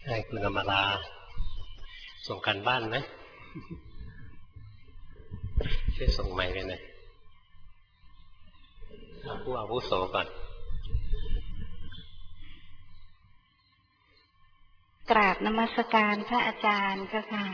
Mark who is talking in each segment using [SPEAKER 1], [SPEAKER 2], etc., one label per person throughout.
[SPEAKER 1] ให้คุณอมราส่งกันบ้านไหมช่วยส่งใหม่เลยนะผู้อาวุโสก่อน
[SPEAKER 2] กราบนมัสการพระอาจารย์เจ้าค่ะ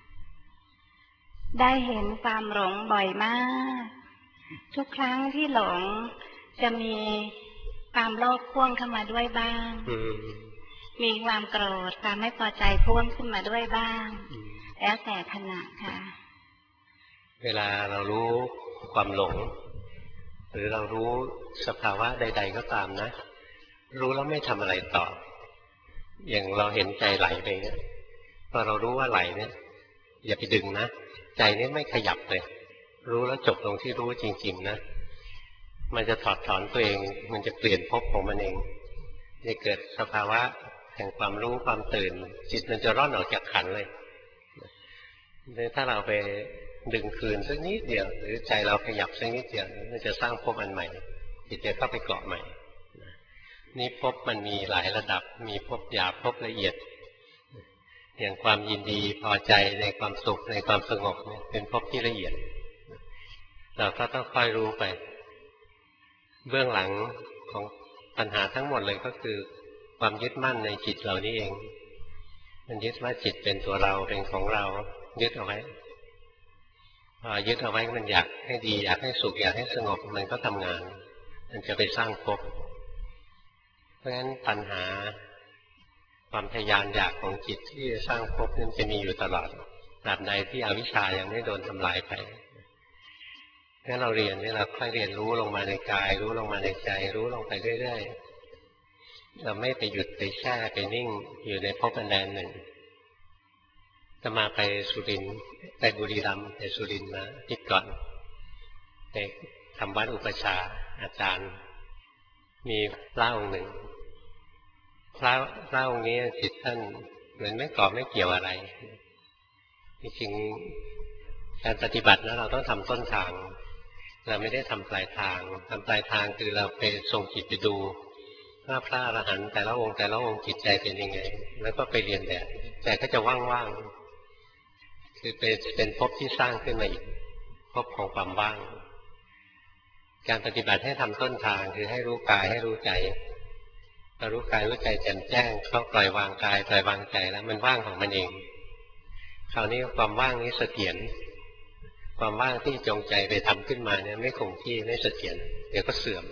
[SPEAKER 2] ได้เห็นความหลงบ่อยมากทุกครั้งที่หลงจะมีความโลภพ่วงเข้ามาด้วยบ้างมีความโกรธความไม่พอใจพ่วงขึ้นมาด้วยบ้างแล้วแต่ขณะค่ะ
[SPEAKER 1] เวลาเรารู้ความหลงหรือเรารู้สภาวะใดๆก็ตามนะรู้แล้วไม่ทำอะไรต่ออย่างเราเห็นใจไหลไปเนี่ยพอเรารู้ว่าไหลเนี่ยอย่าไปดึงนะใจนี่ไม่ขยับเลยรู้แล้วจบลงที่รู้จริงๆนะมันจะถอดถอนตัวเองมันจะเปลี่ยนภพของมันเองจะเกิดสภาวะแห่งความรู้ความตื่นจิตมันจะร่อนออกจากขันเลยถ้าเราไปดึงคืนสักนิดเดียวหรือใจเราขยับสักนิดเดียวมันจะสร้างภพอันใหม่จิตจะเข้าไปเกาะใหม่นี่ภพมันมีหลายระดับมีภพหยาบภพละเอียดอย่างความยินดีพอใจในความสุขในความสงบเนี่ยเป็นภพที่ละเอียดเราก็ต้องค่อยรู้ไปเบื้องหลังของปัญหาทั้งหมดเลยก็คือความยึดมั่นในจิตเรานี่เองมันยึดว่าจิตเป็นตัวเราเป็นของเรายึดเอาไว้พอยึดเอาไว้มันอยากให้ดีอยากให้สุขอยากให้สงบมันก็ทำงานมันจะไปสร้างภพเพราะฉะนั้นปัญหาความทะยานอยากของจิตที่จะสร้างภพนั้นจะมีอยู่ตลอดตราบใดที่อวิชชายังไม่โดนทำลายไปงั้นเราเรียนนี่เราค่อยเรียนรู้ลงมาในกายรู้ลงมาในใจรู้ลงไปเรื่อยๆเราไม่ไปหยุดไปแช่ไปนิ่งอยู่ในภพอันใดหนึ่งจะมาไปสุรินทร์ไปบุรีรัมย์ไปสุรินทร์มาทิศก่อนไปทำวัดอุปชาอาจารย์มีพระองค์หนึ่งพระองค์นี้จิตท่านเหมือนไม่กอบไม่เกี่ยวอะไรจริงๆการปฏิบัตินะเราต้องทำต้นทางเราไม่ได้ทำปลายทางทำปลายทางคือเราไปส่งจิตไปดูว่าพระอรหันต์แต่ละองค์จิตใจเป็นยังไงแล้วก็ไปเรียนแบบใจก็จะว่างๆคือเป็นภพที่สร้างขึ้นมาอีกภพของความว่างการปฏิบัติให้ทำต้นทางคือให้รู้กายให้รู้ใจพอรู้กายรู้ใจแจ่มแจ้งก็ปล่อยวางกายปล่อยวางใจแล้วมันว่างของมันเองคราวนี้ความว่างนี้เสถียรความว่างที่จงใจไปทำขึ้นมาเนี่ยไม่คงที่ไม่เสถียรเดี๋ยวก็เสื่อม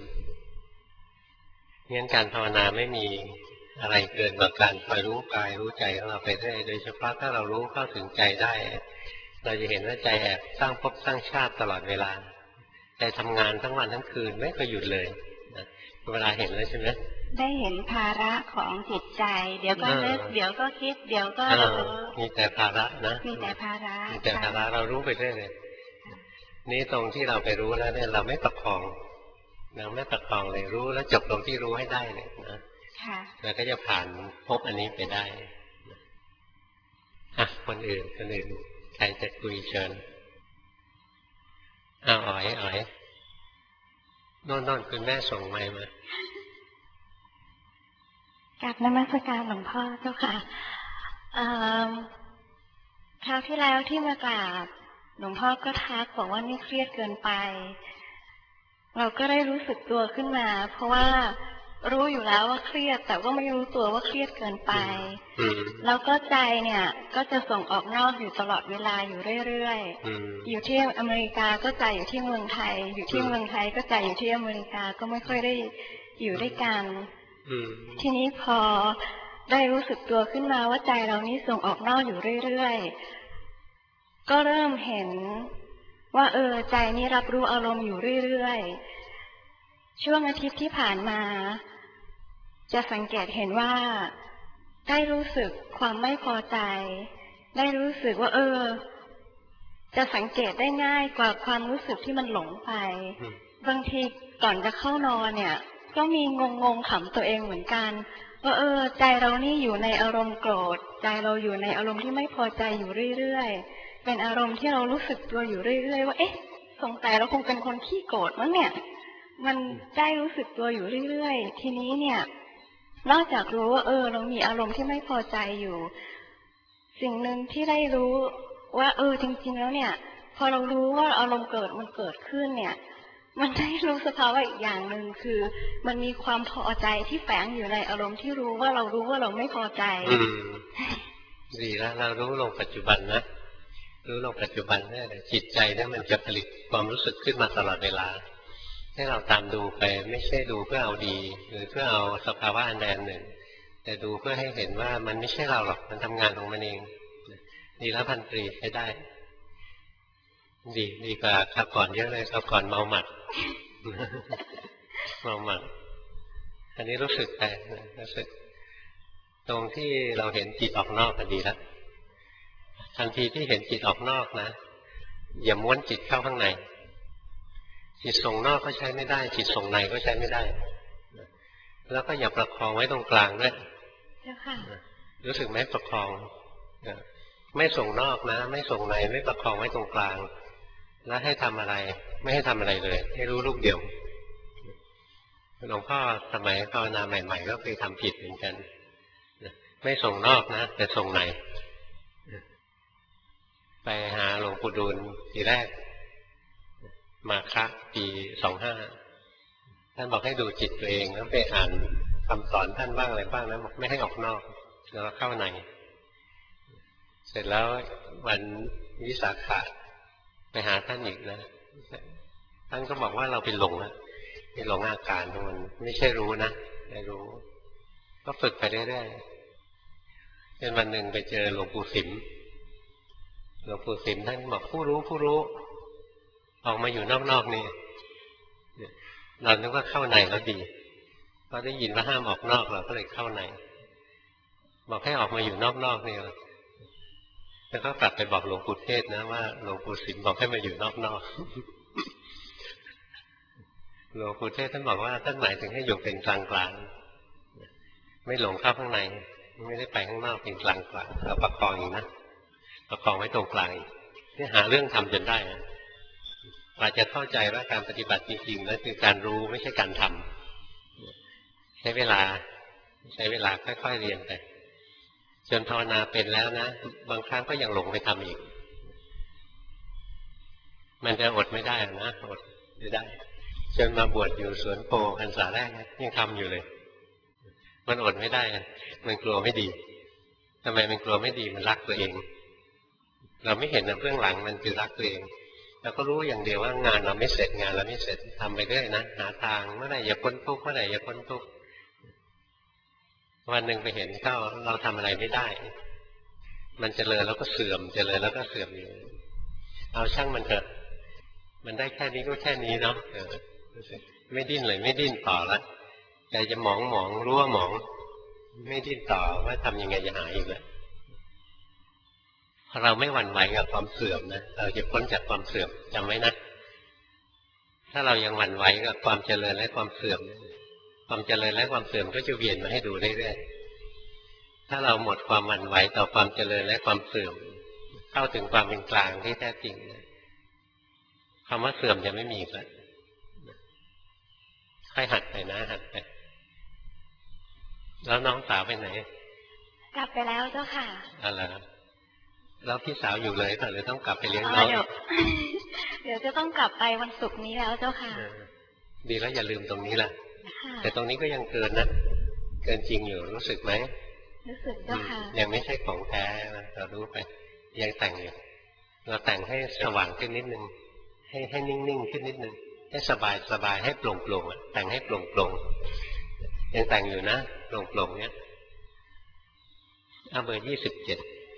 [SPEAKER 1] งั้นการภาวนาไม่มีอะไรเกินกว่าการคอยรู้กายรู้ใจของเราไปได้โดยเฉพาะถ้าเรารู้เข้าถึงใจได้เราจะเห็นว่าใจแอบสร้างภพสร้างชาติตลอดเวลาใจทำงานทั้งวันทั้งคืนไม่เคยหยุดเลยนะเวลาเห็นเลยใช่ไหม
[SPEAKER 2] ได้เห็นภาระของจิตใจเดี๋ยวก็นึกเดี๋ยวก็คิดเดี๋ยวก็
[SPEAKER 1] มีแต่ภาระนะ
[SPEAKER 2] มีแต่ภาระ
[SPEAKER 1] มีแต่ภาระเรารู้ไปเรื่อยเลยนี่ตรงที่เราไปรู้แล้วเนี่ยเราไม่ประคองเราไม่ประคองเลยรู้แล้วจบตรงที่รู้ให้ได้เลยนะแล้วก็จะผ่านพบอันนี้ไปได้คนอื่นใครจะคุยเชิญอ๋อยโน่นคุณแม่ส่งไมค์ม
[SPEAKER 2] ากราบนมัสการหลวงพ่อเจ้าค่ะคราวที่แล้วที่มากราบหลวงพ่อก็ทักบอกว่านี่เครียดเกินไปเราก็ได้รู้สึกตัวขึ้นมาเพราะว่ารู้อยู่แล้วว่าเครียดแต่ว่าไม่รู้ตัวว่าเครียดเกินไปแล้วก็ใจเนี่ยก็จะส่งออกนอกอยู่ตลอดเวลาอยู่เรื่อยๆอยู่ที่อเมริกาก็ใจอยู่ที่เมืองไทยอยู่ที่เมืองไทยก็ใจอยู่ที่อเมริกาก็ไม่ค่อยได้อยู่ด้วยกันทีนี้พอได้รู้สึกตัวขึ้นมาว่าใจเรานี้ส่งออกนอกอยู่เรื่อยๆก็เริ่มเห็นว่าใจนี้รับรู้อารมณ์อยู่เรื่อยๆช่วงอาทิตย์ที่ผ่านมาจะสังเกตเห็นว่าได้รู้สึกความไม่พอใจได้รู้สึกว่าจะสังเกตได้ง่ายกว่าความรู้สึกที่มันหลงไปบางทีก่อนจะเข้านอนเนี่ยก็มีงงขำตัวเองเหมือนกันว่าใจเรานี่อยู่ในอารมณ์โกรธใจเราอยู่ในอารมณ์ที่ไม่พอใจอยู่เรื่อยๆเป็นอารมณ์ที่เรารู้สึกตัวอยู่เรื่อยๆว่าสงสัยเราคงเป็นคนขี้โกรธมั้งเนี่ยมันได้รู้สึกตัวอยู่เรื่อยๆทีนี้เนี่ยนอกจากรู้ว่าเรามีอารมณ์ที่ไม่พอใจอยู่สิ่งหนึ่งที่ได้รู้ว่าจริงๆแล้วเนี่ยพอเรารู้ว่าอารมณ์มันเกิดขึ้นเนี่ยมันได้รู้สภาวะอีกอย่างหนึ่งคือมันมีความพอใจที่แฝงอยู่ในอารมณ์ที่รู้ว่าเราไม่พอใจ
[SPEAKER 1] ดีแล้วเรารู้ลงปัจจุบันนะรู้ลงปัจจุบันแน่เลยจิตใจเนี่ยมันจะผลิตความรู้สึกขึ้นมาตลอดเวลาให้เราตามดูไปไม่ใช่ดูเพื่อเอาดีหรือเพื่อเอาสภาวะอันใดอันหนึ่งแต่ดูเพื่อให้เห็นว่ามันไม่ใช่เราหรอกมันทำงานของมันเองดีแล้วพันตรีใช้ได้ดีกว่าคราวก่อนเยอะเลยคราวก่อนเมาหมัดเมาหมัดอันนี้รู้สึกไปรู้สึกตรงที่เราเห็นจิตออกนอกก็ดีแล้วทันทีที่เห็นจิตออกนอกนะอย่าม้วนจิตเข้าข้างในจิตส่งนอกก็ใช้ไม่ได้จิตส่งในก็ใช้ไม่ได้แล้วก็อย่าประคองไว้ตรงกลางด้วยรู้สึกไหมประคองไม่ส่งนอกนะไม่ส่งในไม่ประคองไว้ตรงกลางแล้วให้ทำอะไรไม่ให้ทำอะไรเลยให้รู้ลูกเดียวหลวงพ่อสมัยภาวนาใหม่ๆก็เคยทำผิดเหมือนกันไม่ส่งนอกนะแต่ส่งในไปหาหลวงปู่ดูลทีแรกมาคะปี25ท่านบอกให้ดูจิตตัวเองแล้วไปอ่านคำสอนท่านบ้างอะไรบ้างนะบอกไม่ให้ออกนอกแล้วเข้าในเสร็จแล้ววันวิสาขะไปหาท่านอีกนะท่านก็บอกว่าเราไปหลงนะไปหลงอาการมันไม่ใช่รู้นะไม่รู้ก็ฝึกไปเรื่อยๆจนวันหนึ่งไปเจอหลวงปู่สิมท่านบอกผู้รู้ออกมาอยู่นอกๆนี่เรานึกว่าเข้าในแล้วดีพอได้ยินว่าห้ามออกนอกเราก็เลยเข้าในบอกให้ออกมาอยู่นอกๆนี่แล้วก็กลับไปบอกหลวงปู่เทศนะว่าหลวงปู่สิมบอกให้มาอยู่นอกๆหลวงปู่เทศท่านบอกว่าท่านหมายถึงให้อยู่เป็นกลางๆไม่หลงเข้าข้างในไม่ได้ไปข้างนอกเป็นกลางๆแล้วประคองอีกนะประคองไว้ตรงกลางนี่หาเรื่องทำจนได้กว่าจะเข้าใจว่าการปฏิบัติจริงๆนั่นคือการรู้ไม่ใช่การทำใช้เวลาค่อยๆเรียนไปจนภาวนาเป็นแล้วนะบางครั้งก็ยังหลงไปทำอีกมันจะอดไม่ได้นะอดไม่ได้จนมาบวชอยู่สวนโพพรรษาแรกยังทำอยู่เลยมันอดไม่ได้มันกลัวไม่ดีทำไมมันกลัวไม่ดีมันรักตัวเองเราไม่เห็นนะเบื้องหลังมันคือรักตัวเองเราก็รู้อย่างเดียวว่างานเราไม่เสร็จทำไปเรื่อยนะหาทางเมื่อไหร่อย่าพ้นทุกข์เมื่อไหร่อย่าพ้นทุกข์วันหนึ่งไปเห็นเข้าเราทำอะไรไม่ได้มันเจริญแล้วก็เสื่อมเจริญแล้วก็เสื่อมอยู่เอาช่างมันเถอะมันได้แค่นี้ก็แค่นี้เนาะไม่ดิ้นเลยไม่ดิ้นต่อละใจจะหมองรู้ว่าหมองไม่ดิ้นต่อว่าทำยังไงจะหายอีกแล้วเราไม่หวั่นไหวกับความเสื่อมนะเราจะพ้นจากความเสื่อมจำไว้นะถ้าเรายังหวั่นไหวกับความเจริญและความเสื่อมความเจริญและความเสื่อมก็จะเวียนมาให้ดูเรื่อยๆถ้าเราหมดความหวั่นไหวต่อความเจริญและความเสื่อมเข้าถึงความเป็นกลางที่แท้จริงคำว่าเสื่อมจะไม่มีอีกแล้วค่อยหัดไปนะหัดไปแล้วน้องสาวไปไหน
[SPEAKER 2] กลับไปแล้วเจ้าค่ะ
[SPEAKER 1] อะไรแล้วพี่สาวอยู่เลยหรือต้องกลับไปเลี้ยงน้อง
[SPEAKER 2] เดี๋ยวจะต้องกลับไปวันศุกร์นี้แล้วเจ้าค่ะ
[SPEAKER 1] ดีแล้วอย่าลืมตรงนี้ล่ะแต่ตรงนี้ก็ยังเกินนะเกินจริงอยู่รู้สึกไหม
[SPEAKER 2] รู้สึกเจ้าค่ะ
[SPEAKER 1] ยังไม่ใช่ของแท้เรารู้ไปยังแต่งอยู่เราแต่งให้สว่างขึ้นนิดนึงให้นิ่งๆขึ้นนิดนึงให้สบายให้โปร่งแต่งให้โปร่งยังแต่งอยู่นะโปร่งเนี้ยเบอร์27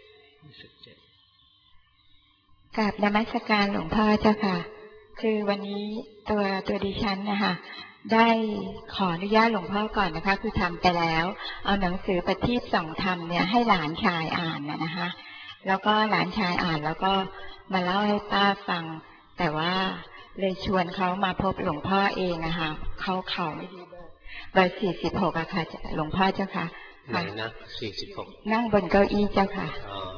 [SPEAKER 3] กราบนมัสการหลวงพ่อเจ้าค่ะคือวันนี้ตัวดิฉันนะคะได้ขออนุญาตหลวงพ่อก่อนนะคะคือทำไปแล้วเอาหนังสือปฏิบัติส่องธรรมเนี่ยให้หลานชายอ่านนะคะแล้วก็หลานชายอ่านแล้วก็มาเล่าให้ป้าฟังแต่ว่าเลยชวนเขามาพบหลวงพ่อเองนะคะเขาไม่ดีเบอร์46อะค่ะหลวงพ่อเจ้าค่ะ
[SPEAKER 1] ไหนนะ46
[SPEAKER 3] นั่งบนเก้าอี้เจ้าค่ะ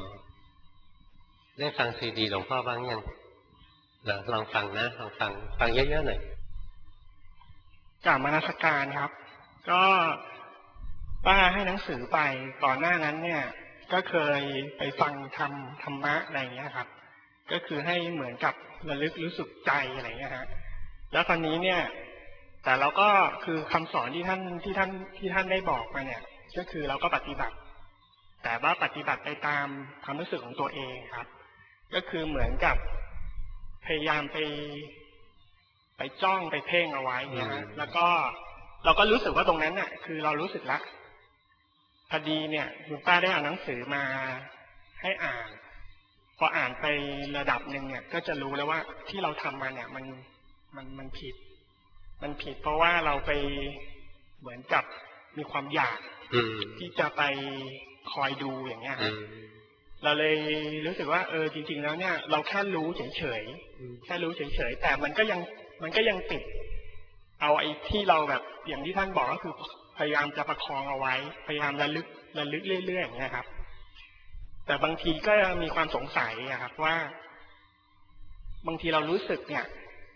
[SPEAKER 1] ได้ฟังซีดีหลวงพ่อบ้างยังลองฟังนะลองฟังเยอะๆหน่อย
[SPEAKER 4] กราบนมัสการครับก็ป้าให้หนังสือไปก่อนหน้านั้นเนี่ยก็เคยไปฟังธรรมะอะไรอย่างเงี้ยครับก็คือให้เหมือนกับระลึกรู้สึกใจอะไรอย่างเงี้ยฮะแล้วคราวนี้เนี่ยแต่เราก็คือคำสอนที่ท่านได้บอกมาเนี่ยก็คือเราก็ปฏิบัติแต่ว่าปฏิบัติไปตามความรู้สึกของตัวเองครับก็คือเหมือนกับพยายามไปจ้องไปเพ่งเอาไว้เนี่ยฮะแล้วก็เราก็รู้สึกว่าตรงนั้นน่ะคือเรารู้สึกละพอดีเนี่ยคุณป้าได้เอาหนังสือมาให้อ่านพออ่านไประดับหนึ่งเนี่ยก็จะรู้แล้วว่าที่เราทำมาเนี่ยมันผิดเพราะว่าเราไปเหมือนกับมีความอยากที่จะไปคอยดูอย่างเงี้ยครับเราเลยรู้สึกว่าจริงๆแล้วเนี่ยเราแค่รู้เฉยๆแค่รู้เฉยๆแต่มันก็ยังติดเอาไอ้ที่เราแบบอย่างที่ท่านบอกก็คือพยายามจะประคองเอาไว้พยายามระลึกเรื่อยๆอย่างเงี้ยครับแต่บางทีก็มีความสงสัยครับว่าบางทีเรารู้สึกเนี่ย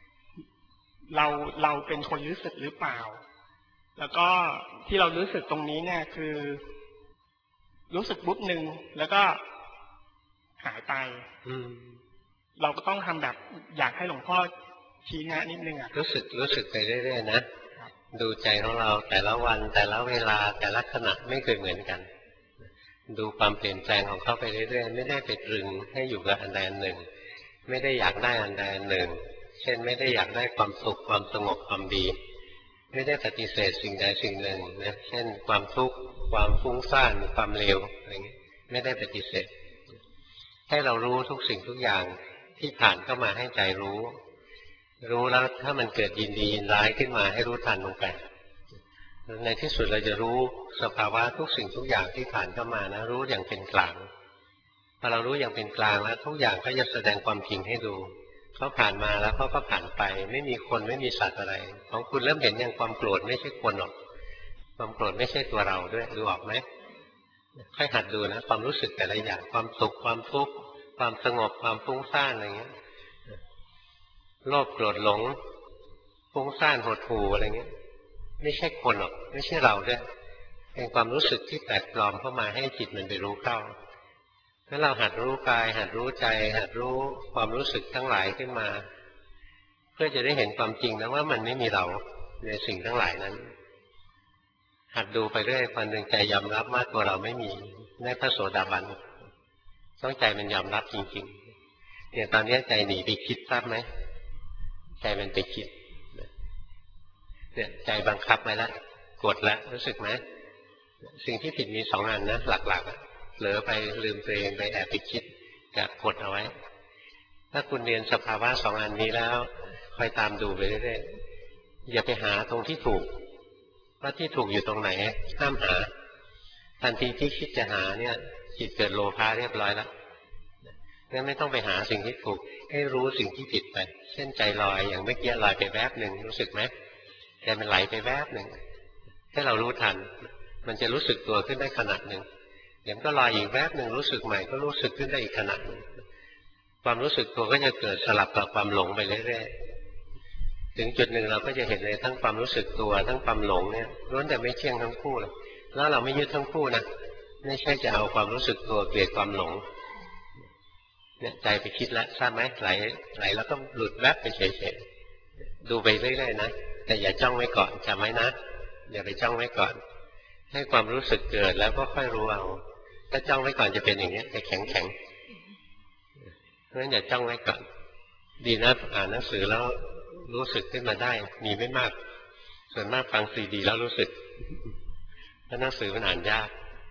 [SPEAKER 4] เราเป็นคนรู้สึกหรือเปล่าแล้วก็ที่เรารู้สึกตรงนี้เนี่ยคือรู้สึกปุ๊บหนึ่งแล้วก็หายไปเราก็ต้องทำแบบอยากให้หลวงพ่อชี้แนะนิดนึงรู้
[SPEAKER 1] สึกไปเรื่อยๆนะดูใจของเราแต่ละวันแต่ละเวลาแต่ละขณะไม่เคยเหมือนกันดูความเปลี่ยนแปลงของเขาไปเรื่อยๆไม่ได้ไปตรึงให้อยู่กับอันใดอันหนึ่งไม่ได้อยากได้อันใดอันหนึ่งเช่นไม่ได้อยากได้ความสุขความสงบความดีไม่ได้ปฏิเสธสิ่งใดสิ่งหนึ่งนะเช่นความทุกข์ความฟุ้งซ่านความเลวอะไรเงี้ยไม่ได้ปฏิเสธให้เรารู้ทุกสิ่งทุกอย่างที่ผ่านเข้ามาให้ใจรู้แล้วถ้ามันเกิดยินดียินร้ายขึ้นมาให้รู้ทันลงไปในที่สุดเราจะรู้สภาวะทุกสิ่งทุกอย่างที่ผ่านเข้ามานะรู้อย่างเป็นกลางพอเรารู้อย่างเป็นกลางแล้วทุกอย่างก็จะแสดงความจริงให้ดูเขาผ่านมาแล้วเขาก็ผ่านไปไม่มีคนไม่มีสัตว์อะไรของคุณเริ่มเห็นอย่างความโกรธไม่ใช่คนหรอกความโกรธไม่ใช่ตัวเราด้วยดูออกไหมค่อยหัดดูนะความรู้สึกแต่ละอย่างความสุขความทุกข์ความสงบความฟุ้งซ่านอะไรเงี้ยโลภโกรธหลงฟุ้งซ่านหดหู่อะไรเงี้ยไม่ใช่คนหรอกไม่ใช่เราด้วยเป็นความรู้สึกที่แปลกปลอมเข้ามาให้จิตมันไปรู้เข้าถ้าเราหัดรู้กายหัดรู้ใจหัดรู้ความรู้สึกทั้งหลายขึ้นมาเพื่อจะได้เห็นความจริงนะว่ามันไม่มีเราในสิ่งทั้งหลายนั้นหัดดูไปเรื่อยวันหนึ่งใจยอมรับว่าตัวเราไม่มีในพระโสดาบันต้องใจมันยอมรับจริงๆเนี่ยตอนนี้ใจหนีไปคิดทราบไหมใจมันไปคิดเนี่ยใจบังคับไว้แล้วกดแล้วรู้สึกไหมสิ่งที่ผิดมีสองอันนะหลักๆเผลอไปลืมตัวเองไปแอบไปคิดกับกดเอาไว้ถ้าคุณเรียนสภาวะสองอันนี้แล้วคอยตามดูไปเรื่อยๆอย่าไปหาตรงที่ถูกว่าที่ถูกอยู่ตรงไหนห้ามหาทันทีที่คิดจะหาเนี่ยจิตเกิดโลภะเรียบร้อยแล้วงั้นไม่ต้องไปหาสิ่งที่ถูกให้รู้สิ่งที่ผิดไปเช่นใจลอยอย่างเมื่อกี้ลอยไปแวบหนึ่งรู้สึกไหมใจมันไหลไปแวบหนึ่งให้เรารู้ทันมันจะรู้สึกตัวขึ้นได้ขณะหนึ่งเดี๋ยวก็ลอยอีกแวบหนึ่งรู้สึกใหม่ก็รู้สึกขึ้นได้อีกขณะหนึ่งความรู้สึกตัวก็จะเกิดสลับกับความหลงไปเรื่อยๆถึงจุดหนึ่งเราก็จะเห็นเลยทั้งความรู้สึกตัวทั้งความหลงเนี่ยล้วนแต่ไม่เที่ยงทั้งคู่เลยแล้วเราไม่ยึดทั้งคู่นะไม่ใช่จะเอาความรู้สึกตัวเกลียดความหลงเนี่ยใจไปคิดแล้วทราบไหมไหลแล้วก็หลุดแวบไปเฉยๆดูไปเรื่อยๆนะแต่อย่าจ้องไว้ก่อนจำไว้นะอย่าไปจ้องไว้ก่อนให้ความรู้สึกเกิดแล้วก็ค่อยรู้เอาถ้าจ้องไว้ก่อนจะเป็นอย่างนี้จะแข็งเพราะฉะนั้นอย่าจ้องไว้ก่อนดีนะอ่านหนังสือแล้วรู้สึกขึ้นมาได้มีไม่มากส่วนมากฟังซีดีแล้วรู้สึกเพราะหนังสือมันอ่านยาก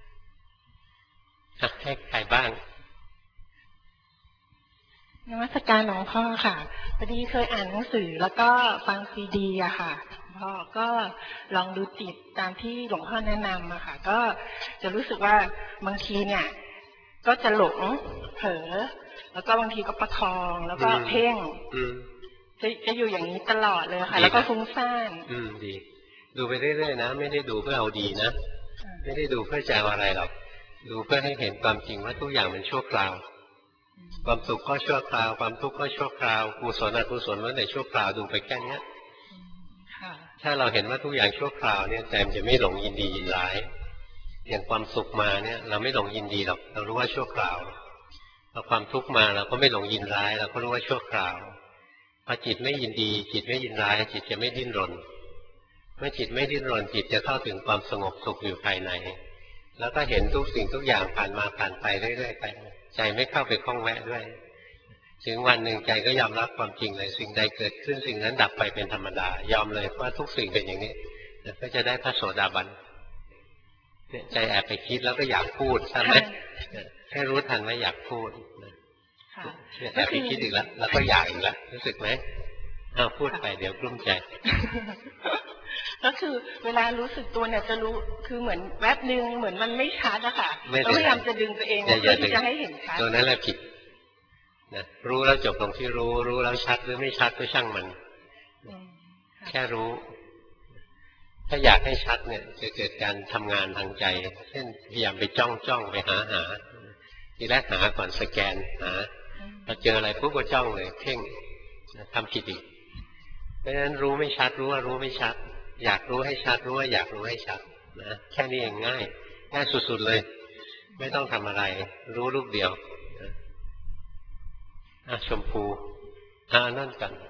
[SPEAKER 1] ให้ใครบ้าง
[SPEAKER 5] นมัสการหลวงพ่อค่ะพอดีเคยอ่านหนังสือแล้วก็ฟังซีดีอะค่ะพ่อก็ลองดูจิตตามที่หลวงพ่อแนะนำอะค่ะก็จะรู้สึกว่าบางทีเนี่ยก็จะหลงเผลอแล้วก็บางทีก็ประคองแล้วก็เพ่งจะอยู่อย่างนี้ตลอดเลยค่ะแล้วก็ฟุ้งซ่าน
[SPEAKER 1] ดีดูไปเรื่อยๆนะไม่ได้ดูเพื่อเอาดีนะไม่ได้ดูเพื่อจะเอาอะไรหรอกดูเพื่อให้เห็นความจริงว่าทุกอย่างมันชั่วคราวความสุขก็ชั่วคราวความทุกข์ก็ชั่วคราวกุศลอกุศลล้วนแต่ชั่วคราวดูไปแค่นี้ถ้าเราเห็นว่าทุกอย่างชั่วคราวเนี่ยใจมันจะไม่หลงยินดียินร้ายอย่างความสุขมาเนี่ยเราไม่หลงยินดีหรอกเรารู้ว่าชั่วคราวพอความทุกข์มาเราก็ไม่หลงยินร้ายเราก็รู้ว่าชั่วคราวพอจิตไม่ยินดีจิตไม่ยินร้ายจิตจะไม่ดิ้นรนเมื่อจิตไม่ดิ้นรนจิตจะเข้าถึงความสงบสุขอยู่ภายในแล้วก็เห็นทุกสิ่งทุกอย่างผ่านมาผ่านไปเรื่อยๆไปใจไม่เข้าไปคล้องแวะด้วยถึงวันหนึ่งใจก็ยอมรับความจริงเลยสิ่งใดเกิดขึ้นสิ่งนั้นดับไปเป็นธรรมดายอมเลยว่าทุกสิ่งเป็นอย่างนี้ก็จะได้พระโสดาบันเนี่ยใจแอบไปคิดแล้วก็อยากพูดใช่ไหมให้รู้ทันว่าอยากพูดเนี่ยแอบไปคิดอีกแล้วก็อยากอีกแล้วรู้สึกไหมพูดไปเดี๋ยวกลุ้มใจ
[SPEAKER 5] ก็คือเวลารู้สึกตัวเนี่ยจะรู้คือเหมือนแวบนึงเหมือนมันไม่ชัดอะค่ะแล้วพยายามจะดึงตัวเองเพื่อที่จะให้เห็นชัด
[SPEAKER 1] ตัวนั้นแหละผิดนะรู้แล้วจบตรงที่รู้แล้วชัดหรือไม่ชัดก็ช่างมันแค่รู้ถ้าอยากให้ชัดเนี่ยจะเกิดการทำงานทางใจเช่นพยายามไปจ้องไปหาทีแรกหาก่อนสแกนหาพอเจออะไรปุ๊บก็จ้องเลยเพ่งทำผิดอีกเพราะฉะนั้นรู้ไม่ชัดรู้ว่ารู้ไม่ชัดอยากรู้ให้ชัดรู้ว่าอยากรู้ให้ชัดนะแค่นี้เองง่ายสุดๆเลยไม่ต้องทำอะไรรู้ลูกเดียวชมพูนั่นกัน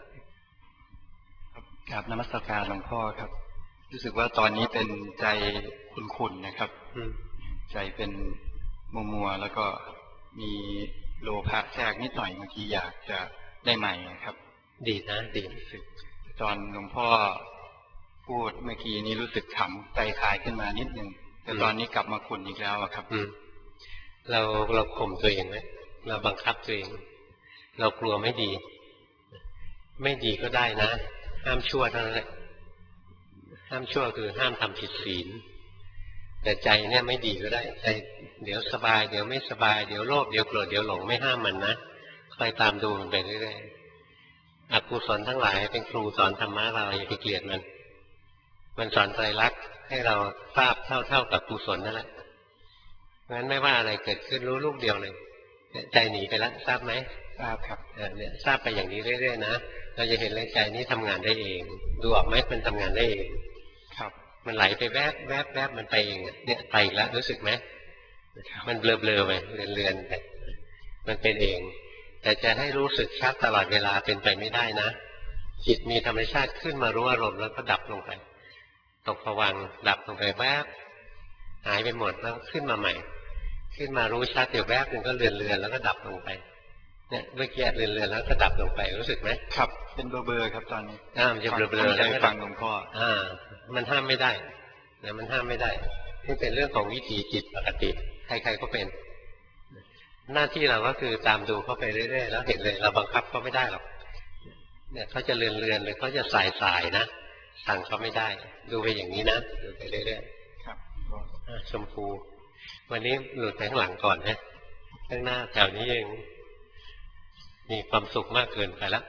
[SPEAKER 6] ครับนมัสการหลวงพ่อครับรู้สึกว่าตอนนี้เป็นใจขุ่นๆนะครับใจเป็นมัวๆแล้วก็มีโลภะแทรกนิดหน่อยบางทีอยากจะได้ใหม่ครับ
[SPEAKER 1] ดีนะดี
[SPEAKER 6] ตอนหลวงพ่อพูดเมื่อกี้นี้รู้สึกขำใจคลายขึ้นมานิดนึงแต่ตอนนี้กลับมาขุ่นอีกแล้วครับ
[SPEAKER 1] เราข่มตัวเองไหมเราบังคับตัวเองเรากลัวไม่ดีก็ได้นะห้ามชั่วเท่านั้นแหละห้ามชั่วคือห้ามทำผิดศีลแต่ใจเนี่ยไม่ดีก็ได้ใจเดี๋ยวสบายเดี๋ยวไม่สบายเดี๋ยวโลภเดี๋ยวโกรธเดี๋ยวหลงไม่ห้ามมันนะคอยตามดูมันไปเรื่อยๆอกุศลทั้งหลายเป็นครูสอนธรรมะเราอย่าไปเกลียดมันสอนไตรลักษณ์ให้เราทราบเท่ากับกุศลนั่นแหละงั้นไม่ว่าอะไรเกิดขึ้นรู้ลูกเดียวเลยใจหนีไปแล้วทราบไหม
[SPEAKER 6] ทราบครับ
[SPEAKER 1] เนี่ยทราบไปอย่างนี้เรื่อยๆนะเราจะเห็นเลยใจนี้ทำงานได้เองดูออกไหมมันทำงานได้เอง
[SPEAKER 6] ครับ
[SPEAKER 1] มันไหลไปแวบมันไปเองเนี่ยไปอีกแล้วรู้สึกไหมมันเบลอไปเลือนไปมันเป็นเองแต่จะให้รู้สึกชัดตลอดเวลาเป็นไปไม่ได้นะจิตมีธรรมชาติขึ้นมารู้อารมณ์แล้วก็ดับลงไปตกภวังค์ดับลงไปแวบหายไปหมดแล้วขึ้นมาใหม่ขึ้นมารู้ชัดเดี๋ยวแวบนึงก็เลือนแล้วก็ดับลงไปเนี่ยเมื่อกี้เลือนแล้วก็ดับลงไปรู้สึกไหม
[SPEAKER 6] ครับเป็นเบลอๆครับตอนนี้
[SPEAKER 1] มันจะเบลอๆ
[SPEAKER 6] แล้วฟังหลวงพ่อ
[SPEAKER 1] มันห้ามไม่ได้นะมันห้ามไม่ได้นี่เป็นเรื่องของวิถีจิตปกติใครๆก็เป็นหน้าที่เราก็คือตามดูเข้าไปเรื่อยๆแล้วเห็นเลยเราบังคับเขาไม่ได้หรอกเนี่ยเขาจะเลือนหรือเขาจะสายนะสั่งเขาไม่ได้ดูไปอย่างนี้นะดูไปเรื่อย
[SPEAKER 6] ๆครับ
[SPEAKER 1] ชมพูวันนี้หลุดไปข้างหลังก่อนนะข้างหน้าแถวนี้เองมีความสุขมากเกินไปแล้ว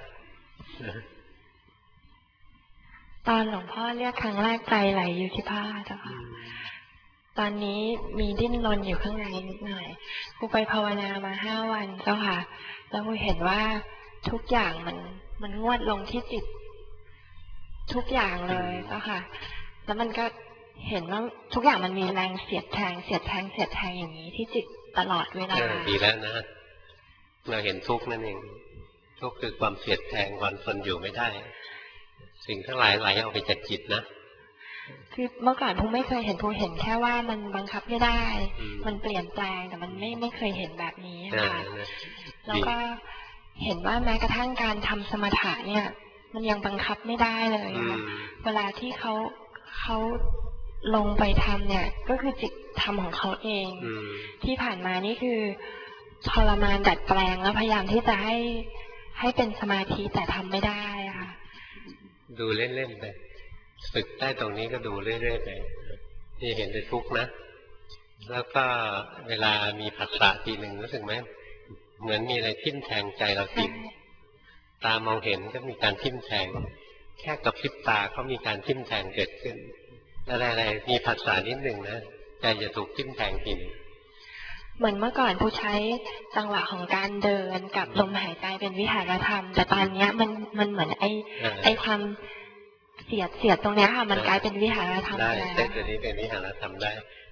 [SPEAKER 2] ตอนหลวงพ่อเรียกครั้งแรกใจไหลอยู่ที่ผ้าเจ้าค่ะตอนนี้มีดิ้นรนอยู่ข้างในนิดหน่อยครูไปภาวนามา5 วันเจ้าค่ะแล้วครูเห็นว่าทุกอย่างมันงวดลงที่จิตทุกอย่างเลยเจ้าค่ะแล้วมันก็เห็นว่าทุกอย่างมันมีแรงเสียดแทงอย่างนี้ที่จิตตลอดเวลา
[SPEAKER 1] ดีแล้วนะเราเห็นทุกข์นั่นเองทุกข์คือความเสียดแทงความทนอยู่ไม่ได้สิ่งทั้งหลายไหลออกไปจากจิตนะ
[SPEAKER 2] คือเมื่อก่อนภูไม่เคยเห็นภูเห็นแค่ว่ามันบังคับไม่ได้มันเปลี่ยนแปลงแต่มันไม่เคยเห็นแบบนี้ค่ะแล้วก็เห็นว่าแม้กระทั่งการทำสมถะเนี่ยมันยังบังคับไม่ได้เลยเวลาที่เขาลงไปทำเนี่ยก็คือจิตทำของเขาเองที่ผ่านมานี่คือทรมานดัดแปลงแล้วพยายามที่จะให้เป็นสมาธิแต่ทำไม่ได้ค่ะ
[SPEAKER 1] ดูเล่นๆไปฝึกได้ตรงนี้ก็ดูเรื่อยๆไปที่เห็นเป็นทุกข์นะแล้วก็เวลามีผัสสะทีหนึ่งรู้สึกไหมเหมือนมีอะไรทิ่มแทงใจเราทิ่มตามองเห็นก็มีการทิ่มแทงแค่กระพริบตาก็มีการทิ่มแทงเกิดขึ้นอะไรๆมีผัสสะนิดหนึ่งนะใจจะถูกทิ่มแทงทีนึง
[SPEAKER 2] เหมือนเมื่อก่อนผู้ใช้จังหวะของการเดินกับลมหายใจเป็นวิหารธรรมแต่ตอนนี้มันเหมือนไอความเสียดตรงนี้ค่ะมันกลายเป็นวิหารธรรม
[SPEAKER 1] ได้เส้นตัวนี้เป็นวิหารธรรมได้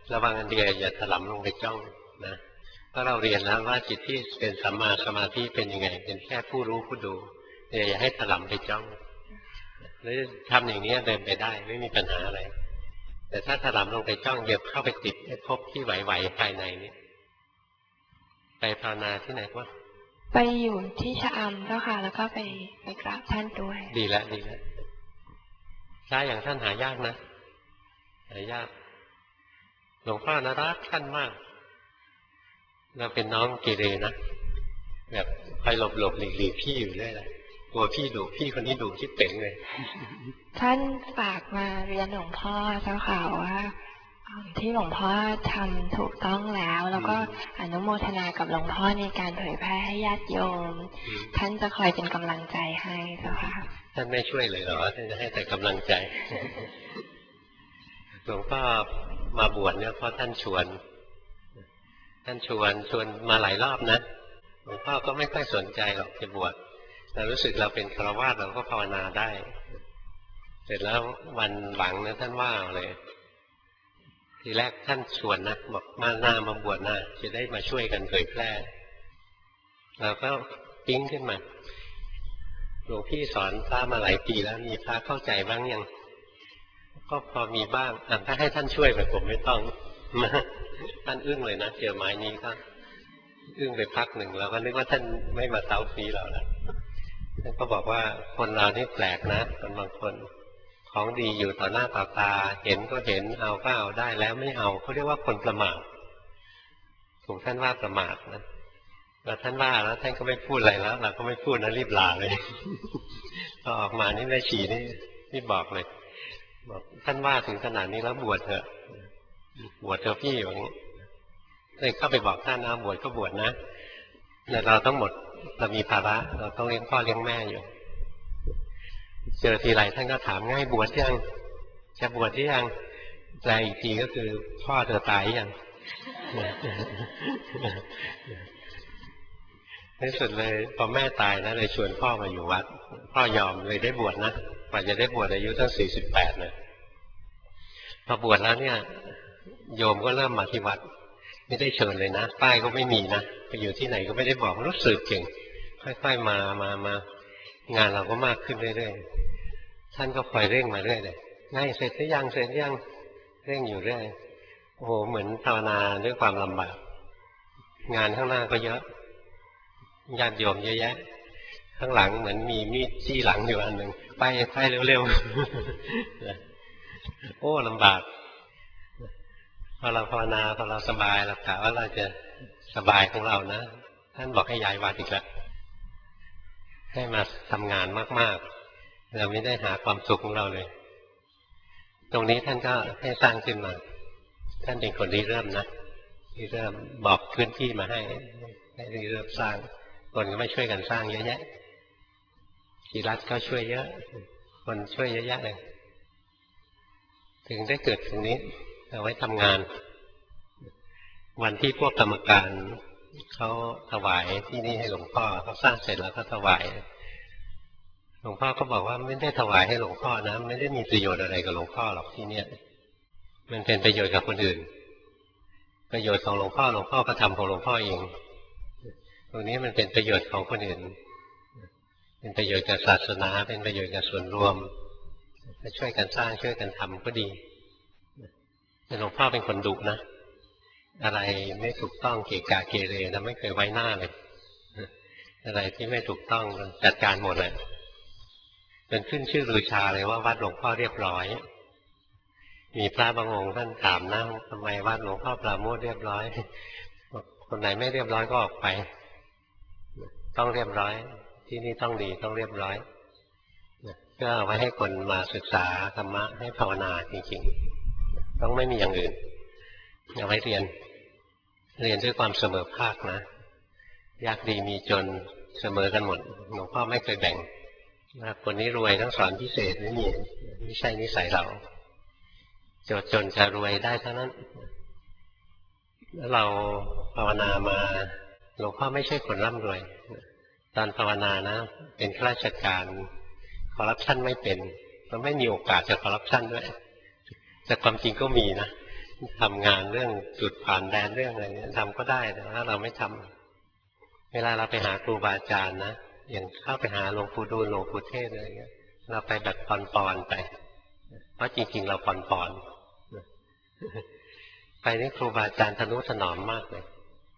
[SPEAKER 1] ระวังอันเดียวอย่าถลำลงไปจ้องนะเพราะเราเรียนแล้วว่าจิตที่เป็นสัมมาสมาธิเป็นยังไงเป็นแค่ผู้รู้ผู้ดูอย่าให้ถลำไปจ้องหรือทำอย่างนี้เดินไปได้ไม่มีปัญหาอะไรแต่ถ้าถลำลงไปจ้องเดี๋ยวเข้าไปติดไอ้ภพที่ไหวๆภายในนี้ไปภาวนาที่ไหนวะ
[SPEAKER 3] ไปอยู่ที่ชะอำเจ้าค่ะแล้วก็ไปกราบท่านด้วย
[SPEAKER 1] ดีแล้วพระอย่างท่านหายากนะหายากหลวงพ่อนะรักท่านมากเราเป็นน้องเกเรนะแบบคอยหลบหลีกพี่อยู่เรื่อยเลยกลัวพี่ดุพี่คนนี้ดุคิดเป่งเลย
[SPEAKER 3] ท่านฝากมาเรียนหลวงพ่อเจ้าค่ะว่าที่หลวงพ่อทำถูกต้องแล้วก็อนุโมทนากับหลวงพ่อในการเผยแพร่ให้ญาติโยมท่านจะคอยเป็นกำลังใจให้เจ้าค่ะ
[SPEAKER 1] ท่านไม่ช่วยเลยเหรอท่านจะให้แต่กำลังใจหลวงพ่อมาบวชเนี่ยเพราะท่านชวนมาหลายรอบนะหลวงพ่อก็ไม่ค่อยสนใจหรอกจะบวชเรารู้สึกเราเป็นฆราวาสเราก็ภาวนาได้เสร็จแล้ววันหลังนะท่านว่าเลยทีแรกท่านชวนนะบอกมาบวชนะจะได้มาช่วยกันเผยแพร่เราก็ปิ๊งขึ้นมาหลวงพี่สอนพระมาหลายปีแล้วมีพระเข้าใจบ้างยังก็พอมีบ้างถ้าให้ท่านช่วยแบบผมไม่ต้องท่านอึ้งเลยนะเจอไม้นี้ก็อึ้งไปพักหนึ่งแล้วก็นึกว่าท่านไม่มาเซาฟรีเราแล้วท่านก็บอกว่าคนเรานี่แปลกนะคนบางคนของดีอยู่ต่อหน้าต่อตาเห็นก็เห็นเอาก็เอาได้แล้วไม่เอาเขาเรียกว่าคนประมาทถูกท่านว่าประมาทนะแต่ท่านว่าแล้วท่านก็ไม่พูดอะไรแล้วเราก็ไม่พูดนะรีบลาเลยพอออกมานี่แม่ชีนี่บอกเลยบอกท่านว่าถึงขนาดนี้แล้วบวชเถอะพี่อย่างนี้เลยเข้าไปบอกท่านนะบวชก็บวชนะแต่เราต้องเรามีภาระเราต้องเลี้ยงพ่อเลี้ยงแม่อยู่เจอทีไรท่านก็ถามง่ายบวชยังจะบวชยังแปลอีกทีก็คือพ่อเธอตายยังในสุดเลยพอแม่ตายนะเลยชวนพ่อมาอยู่วัดพ่อยอมเลยได้บวชนะกว่าจะได้บวชอายุตั้ง48นะพอบวชแล้วเนี่ยโยมก็เริ่มมาที่วัดไม่ได้เชิญเลยนะป้ายก็ไม่มีนะไปอยู่ที่ไหนก็ไม่ได้บอกรู้สึกเก่งค่อยๆมางานเราก็มากขึ้นเรื่อยๆท่านก็คอยเร่งมาเรื่อยเลยง่ายเสร็จหรือยังเร่งอยู่เรื่อยโอ้โหเหมือนภาวนาด้วยความลำบากงานข้างหน้าก็เยอะญาติโยมเยอะแยะข้างหลังเหมือนมีมีดจี้หลังอยู่อันหนึ่งไปเร็วๆโอ้ลำบากพอเราภาวนาพอเราสบายเรากะว่าเราจะสบายของเรานะท่านบอกให้ย้ายวัดอีกแล้วให้มาทำงานมากๆเราไม่ได้หาความสุขของเราเลยตรงนี้ท่านก็ให้สร้างขึ้นมาท่านเป็นคนที่เริ่มนะที่เริ่มบอกพื้นที่มาให้เริ่มสร้างคนก็ไม่ช่วยกันสร้างเยอะแยะศิรัตก็ช่วยเยอะคนช่วยเยอะแยะเลยถึงได้เกิดตรงนี้เอาไว้ทำงานวันที่พวกกรรมการเขาถวายที่นี่ให้หลวงพ่อเขาสร้างเสร็จแล้วก็ถวายหลวงพ่อก็บอกว่าไม่ได้ถวายให้หลวงพ่อนะไม่ได้มีประโยชน์อะไรกับหลวงพ่อหรอกที่เนี่ยมันเป็นประโยชน์กับคนอื่นประโยชน์ของหลวงพ่อก็ทำของหลวงพ่อเองตรงนี้มันเป็นประโยชน์ของคนอื่นเป็นประโยชน์กับศาสนาเป็นประโยชน์กับส่วนรวมถ้าช่วยกันสร้างช่วยกันทำก็ดีแต่หลวงพ่อเป็นคนดุนะอะไรไม่ถูกต้องเกะกะเกเรนะไม่เคยไว้หน้าเลยอะไรที่ไม่ถูกต้องจัดการหมดเลยเป็นขึ้นชื่อลือชาเลยว่าวัดหลวงพ่อเรียบร้อยมีพระบางองค์ท่านถามนะทำไมวัดหลวงพ่อปราโมทย์เรียบร้อยคนไหนไม่เรียบร้อยก็ออกไปต้องเรียบร้อยที่นี่ต้องดีต้องเรียบร้อยก็เอาไว้ให้คนมาศึกษาธรรมะให้ภาวนาจริงๆต้องไม่มีอย่างอื่นเอาไว้เรียนด้วยความเสมอภาคนะยากดีมีจนเสมอกันหมดหลวงพ่อไม่เคยแบ่งว่าคนนี้รวยต้องสอนพิเศษไม่ใช่นิสัยเราจนจะรวยได้เท่านั้นแล้วเราภาวนามาหลวงพ่อไม่ใช่คนร่ำรวยตอนภาวนานะเป็นข้าราชการคอร์รัปชันไม่เป็นเราไม่มีโอกาสจะคอร์รัปชันด้วยแต่ความจริงก็มีนะทำงานเรื่องจุดผ่านแดนเรื่องอะไรเนี่ยทำก็ได้แต่ว่าเราไม่ทำเวลาเราไปหาครูบาอาจารย์นะอย่างเข้าไปหาหลวงปู่ดูลหลวงปู่เทศอะไรเงี้ยเราไปแบบปอนๆไปเพราะจริงๆเราปอนๆไปนี่ครูบาอาจารย์ทนุถนอมมากเลย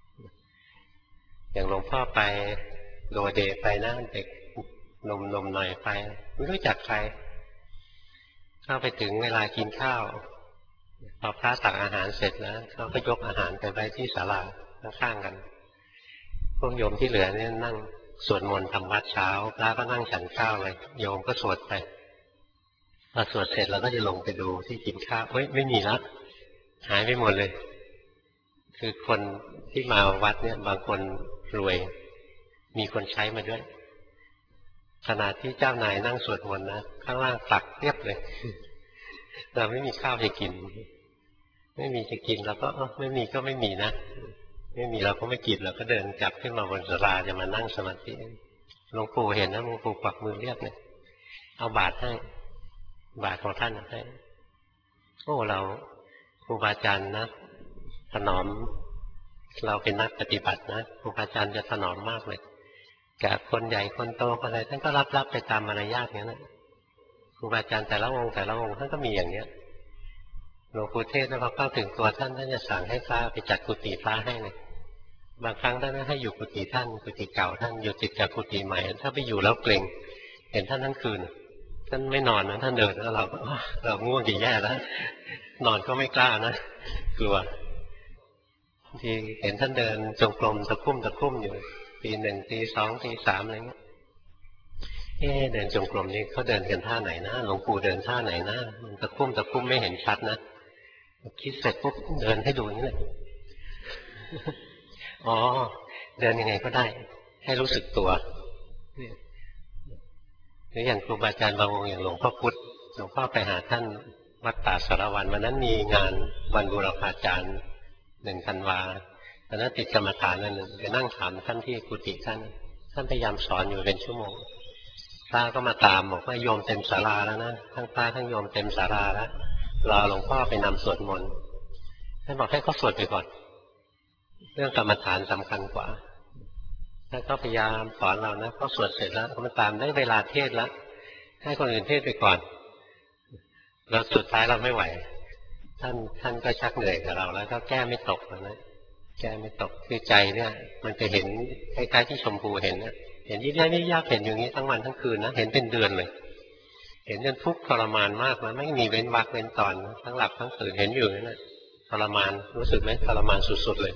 [SPEAKER 1] อย่างหลวงพ่อไปโดเดไปนะเด็กหนุ่มๆหน่อยไปไม่รู้จักใครเข้าไปถึงเวลากินข้าวพอพระตักอาหารเสร็จแล้วเขาก็ยกอาหารไปไว้ที่ศาลาข้างๆกันพวกโยมที่เหลือเนี่ยนั่งสวดมนต์ทำวัดเช้าพระก็นั่งฉันข้าวเลยโยมก็สวดไปพอสวดเสร็จเราก็จะลงไปดูที่กินข้าวเฮ้ยไม่มีแล้วหายไปหมดเลยคือคนที่มาวัดเนี่ยบางคนรวยมีคนใช้มาด้วยขณะที่เจ้านายนั่งสวดมนต์นะข้างล่างตักเรียบเลยเราไม่มีข้าวจะกินไม่มีจะกินเราก็ไม่มีก็ไม่มีนะไม่มีเราก็ไม่กินเราก็เดินกลับขึ้นมาบนศาลาจะมานั่งสมาธิหลวงปู่เห็นนะหลวงปู่กวักมือเรียกเลยเอาบาตรให้บาตรของท่านให้โอ้เราครูบาอาจารย์นะถนอมเราเป็นนักปฏิบัตินะครูบาอาจารย์จะถนอมมากเลยแก่คนใหญ่คนโตอะไรท่านก็รับไปตามมารยาทอย่างนั้นครูบาอาจารย์แต่ละองค์ท่านก็มีอย่างเนี้ยหลวงปู่เทศพอเข้าถึงตัวท่านจะสั่งให้พระไปจัดกุฏิพระให้เลยบางครั้งท่านให้อยู่กุฏิท่านกุฏิเก่าท่านอยู่ติดกับกุฏิใหม่ถ้าไปอยู่แล้วเกรงเห็นท่านทั้งคืนท่านไม่นอนนะท่านเดินแล้วเราง่วงจะแย่แล้วนอนก็ไม่กล้านะกลัวที่เห็นท่านเดินจงกรมตะคุ่มอยู่ตี 1 ตี 2 ตี 3อะไรเงี้ยเดินจงกรมนี่เขาเดินกันท่าไหนนะหลวงปู่เดินท่าไหนนะมันตะคุ่มไม่เห็นชัดนะคิดเสร็จปุ๊บเดินให้ดูนี่แหละอ๋อเดินยังไงก็ได้ให้รู้สึกตัวหรืออย่างครูบาอาจารย์บางองค์อย่างหลวงพ่อพุธหลวงพ่อไปหาท่านวัดป่าสารวันวันนั้นมีงานวันบูรพาจารย์1 ธันวาตอนนั้นติดกรรมฐานนั่นไปนั่งถามท่านที่กุฏิท่านพยายามสอนอยู่เป็นชั่วโมงพระก็มาตามบอกว่าโยมเต็มศาลาแล้วนะทั้งพระทั้งโยมเต็มศาลาแล้วรอหลวงพ่อไปนำสวดมนต์ท่านบอกให้เขาสวดไปก่อนเรื่องกรรมฐานสำคัญกว่าท่านก็พยายามสอนเรานะเขาสวดเสร็จแล้วเขามาตามได้เวลาเทศแล้วให้คนอื่นเทศไปก่อนแล้วสุดท้ายเราไม่ไหวท่านก็ชักเหนื่อยกับเราแล้วก็แก้ไม่ตกนะแก้ไม่ตกคือใจเนี่ยมันจะเห็นคล้ายๆที่ชมพูเห็นนะเห็นยิ่งยากเห็นอย่างนี้ทั้งวันทั้งคืนนะเห็นเป็นเดือนเลยเห็นจนทุกข์ทรมานมากนะไม่มีเว้นวรรคเว้นตอนทั้งหลับทั้งตื่นเห็นอยู่นั่นแหละทรมานรู้สึกไหมทรมานสุดๆเลย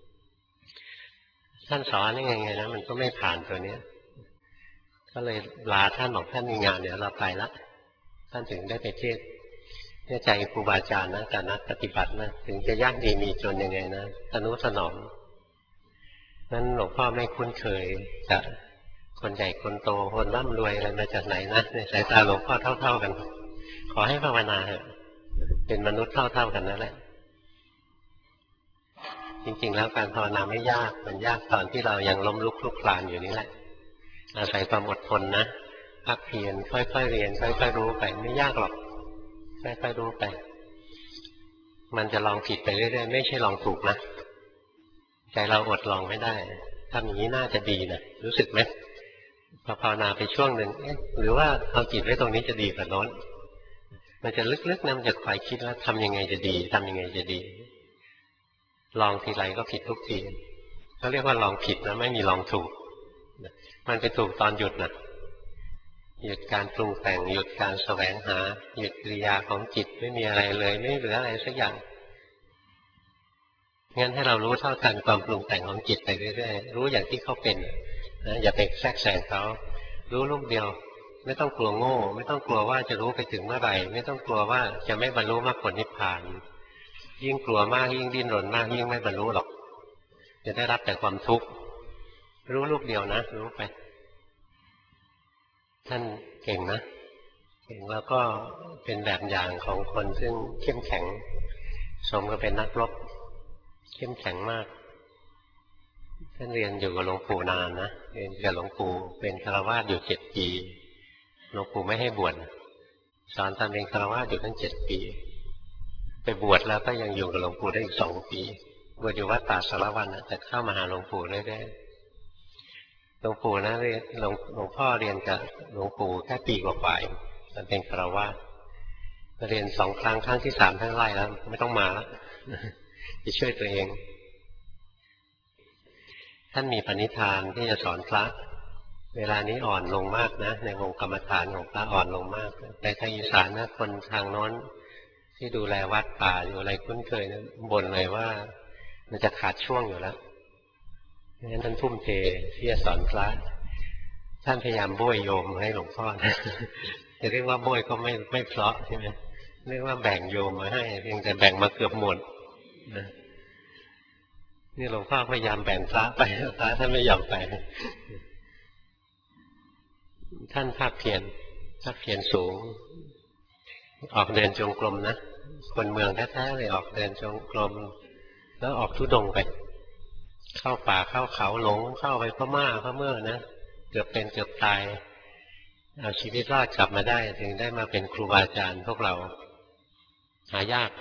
[SPEAKER 1] ท่านสอนยังไงนะมันก็ไม่ผ่านตัวเนี้ยก็เลยลาท่านบอกท่านมีงานเดี๋ยวเราไปละท่านถึงได้ไปเทศเนี่ยใจครูบาอาจารย์นะการนักปฏิบัตินะถึงจะยากดีมีจนยังไงนะทนุถนอมนั้นหลวงพ่อไม่คุ้นเคยจะคนใหญ่คนโตคนร่ำรวยอะไรมาจากไหนนะในสายตาหลวงพ่อเท่าๆกันขอให้ภาวนาเถอะเป็นมนุษย์เท่ากันนั่นแหละจริงๆแล้วการภาวนาไม่ยากมันยากตอนที่เรายังล้มลุกคลุกคลานอยู่นี่แหละอาศัยความอดทนนะภาคเพียรค่อยๆเรียนค่อยๆรู้ไปไม่ยากหรอกค่อยๆรู้ไปมันจะลองผิดไปเรื่อยๆไม่ใช่ลองถูกนะใจเราอดลองไม่ได้ทำอย่างนี้น่าจะดีนะรู้สึกไหมพอภาวนาไปช่วงหนึ่งหรือว่าเอาจิตไว้ตรงนี้จะดีกว่าโน้นมันจะลึกๆนะมันจะคอยคิดว่าทำยังไงจะดีทำยังไงจะดีลองทีไรก็ผิดทุกทีเขาเรียกว่าลองผิดนะไม่มีลองถูกมันไปถูกตอนหยุดนะหยุดการปรุงแต่งหยุดการแสวงหาหยุดกิริยาของจิตไม่มีอะไรเลยไม่เหลืออะไรสักอย่างงั้นให้เรารู้เท่าทันความปรุงแต่งของจิตไปเรื่อยๆรู้อย่างที่เขาเป็นนะอย่าไปแทรกแซงเขารู้ลูกเดียวไม่ต้องกลัวโง่ไม่ต้องกลัวว่าจะรู้ไปถึงเมื่อไหร่ไม่ต้องกลัวว่าจะไม่บรรลุมรรคผลนิพพานยิ่งกลัวมากยิ่งดิ้นรนมากยิ่งไม่บรรลุหรอกจะได้รับแต่ความทุกข์รู้ลูกเดียวนะรู้ไปท่านเก่งนะเก่งแล้วก็เป็นแบบอย่างของคนซึ่งเข้มแข็งสมกับเป็นนักรบเข้มแข็งมากท่านเรียนอยู่กับหลวงปู่นานนะเรียนกับหลวงปู่เป็นฆราวาสอยู่7 ปีหลวงปู่ไม่ให้บวชสอนตอนเป็นฆราวาสอยู่ตั้ง7 ปีไปบวชแล้วก็ยังอยู่กับหลวงปู่ได้อีก2 ปีบวชอยู่วัดป่าสารวันแต่เข้ามาหาหลวงปู่เรื่อยๆหลวงปู่นะเรียนหลวงพ่อเรียนกับหลวงปู่แค่ปีกว่าๆมันเป็นฆราวาสเรียน2 ครั้งครั้งที่3ท่านไล่แล้วไม่ต้องมาแล้วจะช่วยตัวเองท่านมีปณิธานที่จะสอนพระเวลานี้อ่อนลงมากนะในวงกรรมฐานของพระอ่อนลงมากแต่ทางอีสานนะคนทางโน้นที่ดูแลวัดป่าอยู่อะไรคุ้นเคยนะบ่นเลยว่ามันจะขาดช่วงอยู่แล้วงั้นท่านทุ่มเทที่จะสอนพระท่านพยายามโบยโยมให้หลวงพ่อนะจะเรียกว่าโบยก็ไม่เพราะใช่ไหมเรียกว่าแบ่งโยมมาให้เพียงแต่แบ่งมาเกือบหมดนะนี่หลวงพ่อพยายามแบ่งพระไปพระท่านไม่ยอมไปท่านภาคเพียรสูงออกเดินจงกรมนะคนเมืองแท้ๆเลยออกเดินจงกรมแล้วออกธุดงค์ไปเข้าป่าเข้าเขาหลงเข้าไปพม่าพม่านะเกือบเป็นเกือบตายเอาชีวิตรอดกลับมาได้ถึงได้มาเป็นครูบาอาจารย์พวกเราหายาก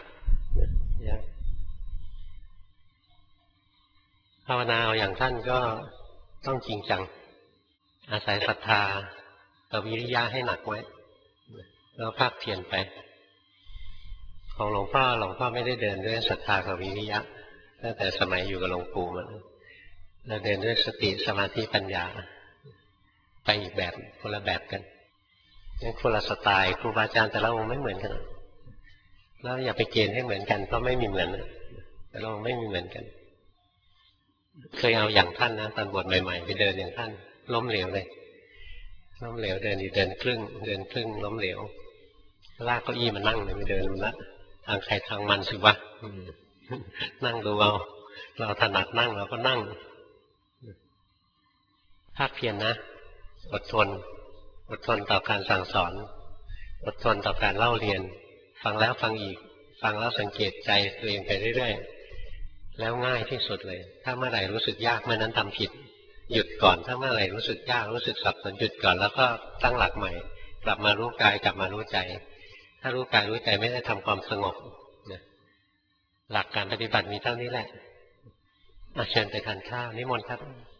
[SPEAKER 1] ภาวนาเอาอย่างท่านก็ต้องจริงจังอาศัยศรัทธากับวิริยะให้หนักไว้แล้วภาคเพียรไปของหลวงพ่อไม่ได้เดินด้วยศรัทธากับวิริยะตั้งแต่สมัยอยู่กับหลวงปู่มันเราเดินด้วยสติสมาธิปัญญาไปอีกแบบคนละแบบกันนี่คนละสไตล์ครูบาอาจารย์แต่ละองค์ไม่เหมือนกันแล้วอย่าไปเกณฑ์ให้เหมือนกันเพราะไม่มีเหมือนแต่ละองค์ไม่มีเหมือนกันเคยเอาอย่างท่านนะตอนบวชใหม่ๆไปเดินอย่างท่านล้มเหลวเลยล้มเหลวเดินเดินครึ่งล้มเหลวลากเก้าอี้มานั่งเลยไม่เดินมันละทางใครทางมันสิวะนั่งดูเอาเราถนัดนั่งเราก็นั่งภาคเพียรนะอดทนต่อการสั่งสอนอดทนต่อการเล่าเรียนฟังแล้วฟังอีกฟังแล้วสังเกตใจตัวเองไปเรื่อยๆแล้วง่ายที่สุดเลยถ้าเมื่อไหร่รู้สึกยากเมื่อนั้นทำผิดหยุดก่อนถ้าเมื่อไหร่รู้สึกยากรู้สึกสับสนหยุดก่อนแล้วก็ตั้งหลักใหม่กลับมารู้กายกลับมารู้ใจถ้ารู้กายรู้ใจไม่ได้ทำความสงบนะหลักการปฏิบัติมีเท่านี้แหละเชิญไปทานข้าวนิมนต์ครับ